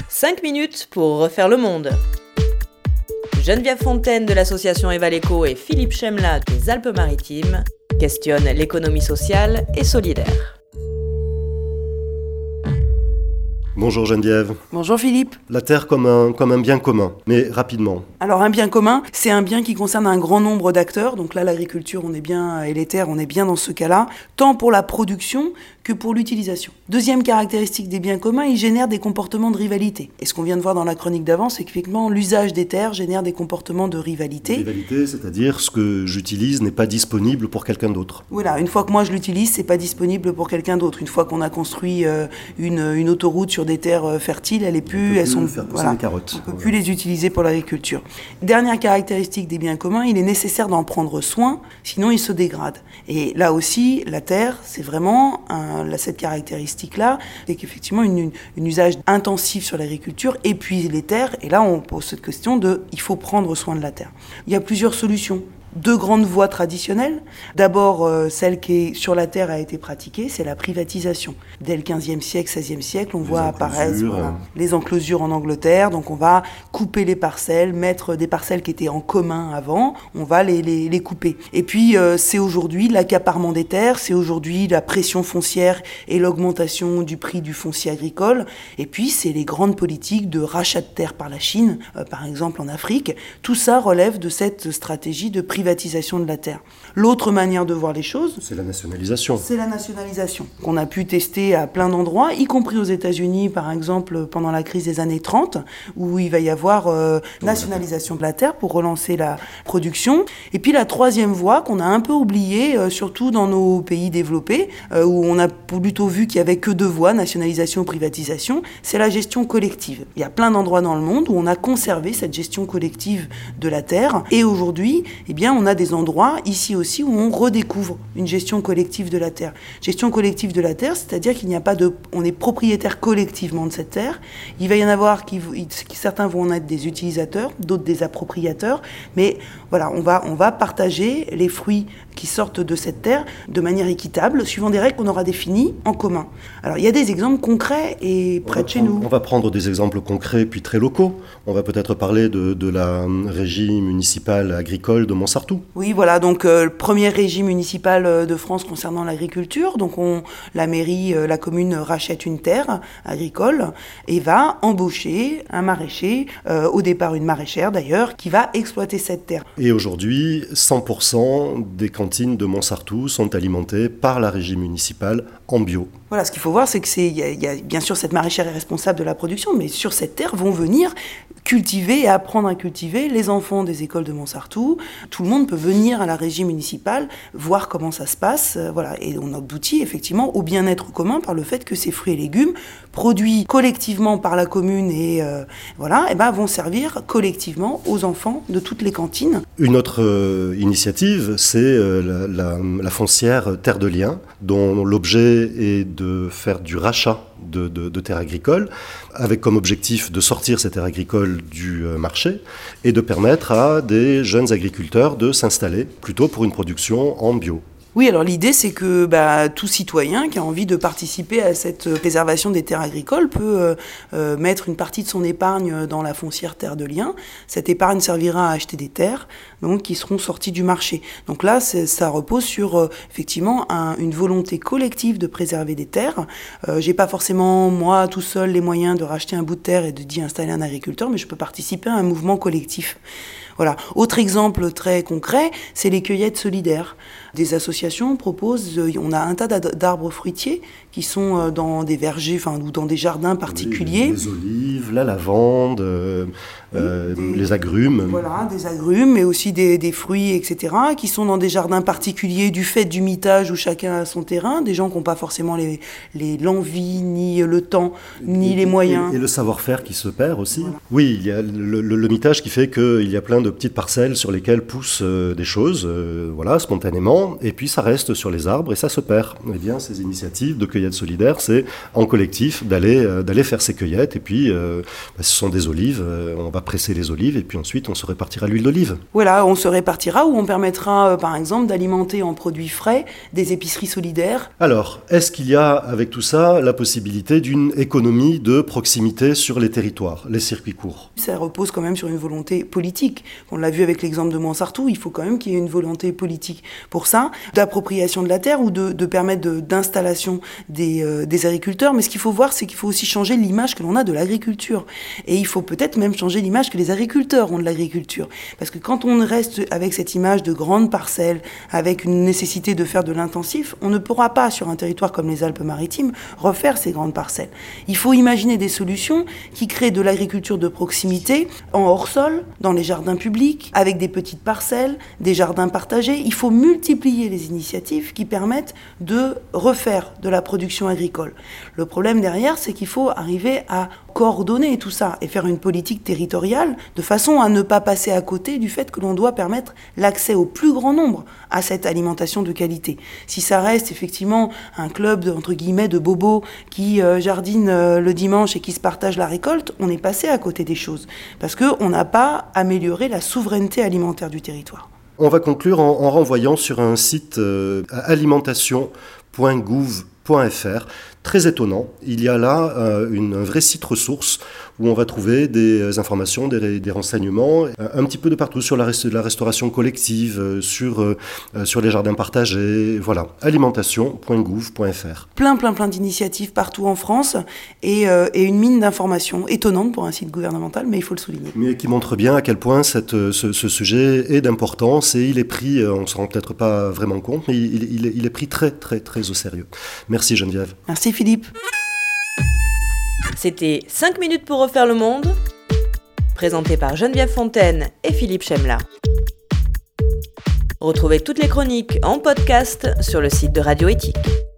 5 minutes pour refaire le monde. Geneviève Fontaine de l'association Evaleco et Philippe Chemla des Alpes-Maritimes questionnent l'économie sociale et solidaire. Bonjour Geneviève. Bonjour Philippe. La terre comme un bien commun, mais rapidement. Alors un bien commun, c'est un bien qui concerne un grand nombre d'acteurs. Donc là, l'agriculture, on est bien, et les terres, on est bien dans ce cas-là, tant pour la production que pour l'utilisation. Deuxième caractéristique des biens communs, ils génèrent des comportements de rivalité. Et ce qu'on vient de voir dans la chronique d'avant, c'est qu'effectivement, l'usage des terres génère des comportements de rivalité. Rivalité, c'est-à-dire ce que j'utilise n'est pas disponible pour quelqu'un d'autre. Voilà, une fois que moi je l'utilise, c'est pas disponible pour quelqu'un d'autre. Une fois qu'on a construit une autoroute sur des terres fertiles, elles sont voilà, carottes. On peut plus les utiliser pour l'agriculture. Dernière caractéristique des biens communs, il est nécessaire d'en prendre soin, sinon ils se dégradent. Et là aussi, la terre, c'est vraiment cette caractéristique-là, c'est qu'effectivement un usage intensif sur l'agriculture épuise les terres. Et là, on pose cette question il faut prendre soin de la terre. Il y a plusieurs solutions. Deux grandes voies traditionnelles. D'abord, celle qui est sur la terre a été pratiquée, c'est la privatisation. Dès le 15e siècle, 16e siècle, on voit apparaître les enclosures en Angleterre. Donc on va couper les parcelles, mettre des parcelles qui étaient en commun avant, on va les couper. Et puis c'est aujourd'hui l'accaparement des terres, c'est aujourd'hui la pression foncière et l'augmentation du prix du foncier agricole. Et puis c'est les grandes politiques de rachat de terres par la Chine, par exemple en Afrique. Tout ça relève de cette stratégie de privatisation de la terre. L'autre manière de voir les choses, c'est la nationalisation. C'est la nationalisation qu'on a pu tester à plein d'endroits, y compris aux États-Unis, par exemple, pendant la crise des années 30, où il va y avoir nationalisation de la terre pour relancer la production. Et puis la troisième voie qu'on a un peu oubliée, surtout dans nos pays développés, où on a plutôt vu qu'il n'y avait que deux voies, nationalisation ou privatisation, c'est la gestion collective. Il y a plein d'endroits dans le monde où on a conservé cette gestion collective de la terre. Et aujourd'hui, on a des endroits, ici aussi, où on redécouvre une gestion collective de la terre. Gestion collective de la terre, c'est-à-dire on est propriétaire collectivement de cette terre. Il va y en avoir certains vont en être des utilisateurs, d'autres des appropriateurs, mais voilà, on va partager les fruits qui sortent de cette terre de manière équitable, suivant des règles qu'on aura définies en commun. Alors, il y a des exemples concrets et près de chez nous. On va prendre des exemples concrets puis très locaux. On va peut-être parler de la régie municipale agricole de Montsartou. Oui, voilà, donc le premier régie municipal de France concernant l'agriculture. Donc la mairie, la commune rachète une terre agricole et va embaucher un maraîcher, au départ une maraîchère d'ailleurs, qui va exploiter cette terre. Et aujourd'hui, 100% des cantines de Montsartou sont alimentées par la régie municipale en bio. Voilà, ce qu'il faut voir, c'est qu'il y a bien sûr cette maraîchère est responsable de la production, mais sur cette terre vont venir cultiver et apprendre à cultiver les enfants des écoles de Montsartou. Tout le monde peut venir à la régie municipale, voir comment ça se passe, voilà. Et on aboutit effectivement au bien-être commun par le fait que ces fruits et légumes, produits collectivement par la commune vont servir collectivement aux enfants de toutes les cantines. Une autre initiative, c'est la foncière Terre de Liens, dont l'objet est de faire du rachat de terres agricoles, avec comme objectif de sortir ces terres agricoles du marché et de permettre à des jeunes agriculteurs de s'installer plutôt pour une production en bio. Oui, alors l'idée, c'est que tout citoyen qui a envie de participer à cette préservation des terres agricoles peut mettre une partie de son épargne dans la foncière Terre de Liens. Cette épargne servira à acheter des terres qui seront sorties du marché. Donc là, ça repose sur effectivement une volonté collective de préserver des terres. J'ai pas forcément, moi, tout seul, les moyens de racheter un bout de terre et d'y installer un agriculteur, mais je peux participer à un mouvement collectif. Voilà. Autre exemple très concret, c'est les cueillettes solidaires. Des associations proposent, on a un tas d'arbres fruitiers qui sont dans des vergers, ou dans des jardins particuliers. Les olives, la lavande, les agrumes. Voilà, des agrumes, mais aussi des fruits, etc., qui sont dans des jardins particuliers du fait du mitage où chacun a son terrain, des gens qui n'ont pas forcément l'envie, ni le temps, ni les moyens. Et le savoir-faire qui se perd aussi. Voilà. Oui, il y a le mitage qui fait qu'il y a plein de petites parcelles sur lesquelles poussent des choses, spontanément, et puis ça reste sur les arbres et ça se perd. Eh bien, ces initiatives de cueillette cueillettes solidaires, c'est en collectif d'aller faire ces cueillettes. Et puis, ce sont des olives, on va presser les olives et puis ensuite on se répartira l'huile d'olive. Voilà, on se répartira ou on permettra, par exemple, d'alimenter en produits frais des épiceries solidaires. Alors, est-ce qu'il y a avec tout ça la possibilité d'une économie de proximité sur les territoires, les circuits courts? Ça repose quand même sur une volonté politique. On l'a vu avec l'exemple de Montsartou, il faut quand même qu'il y ait une volonté politique pour ça, d'appropriation de la terre ou de permettre d'installation des agriculteurs. Mais ce qu'il faut voir, c'est qu'il faut aussi changer l'image que l'on a de l'agriculture. Et il faut peut-être même changer l'image que les agriculteurs ont de l'agriculture. Parce que quand on reste avec cette image de grandes parcelles, avec une nécessité de faire de l'intensif, on ne pourra pas, sur un territoire comme les Alpes-Maritimes, refaire ces grandes parcelles. Il faut imaginer des solutions qui créent de l'agriculture de proximité, en hors-sol, dans les jardins publics, avec des petites parcelles, des jardins partagés. Il faut multiplier les initiatives qui permettent de refaire de la production agricole. Le problème derrière, c'est qu'il faut arriver à coordonner tout ça et faire une politique territoriale de façon à ne pas passer à côté du fait que l'on doit permettre l'accès au plus grand nombre à cette alimentation de qualité. Si ça reste effectivement un club entre guillemets de bobos qui jardinent le dimanche et qui se partagent la récolte, on est passé à côté des choses parce qu'on n'a pas amélioré la souveraineté alimentaire du territoire. On va conclure en renvoyant sur un site alimentation.gouv.fr. Très étonnant, il y a là un vrai site ressource où on va trouver des informations, des renseignements, un petit peu de partout sur la restauration collective, sur les jardins partagés, voilà, alimentation.gouv.fr. Plein d'initiatives partout en France et une mine d'informations étonnante pour un site gouvernemental, mais il faut le souligner. Mais qui montre bien à quel point ce sujet est d'importance et il est pris, on ne se rend peut-être pas vraiment compte, mais il est pris très au sérieux. Merci Geneviève. Merci Philippe. C'était 5 minutes pour refaire le monde, présenté par Geneviève Fontaine et Philippe Chemla. Retrouvez toutes les chroniques en podcast sur le site de Radio Éthique.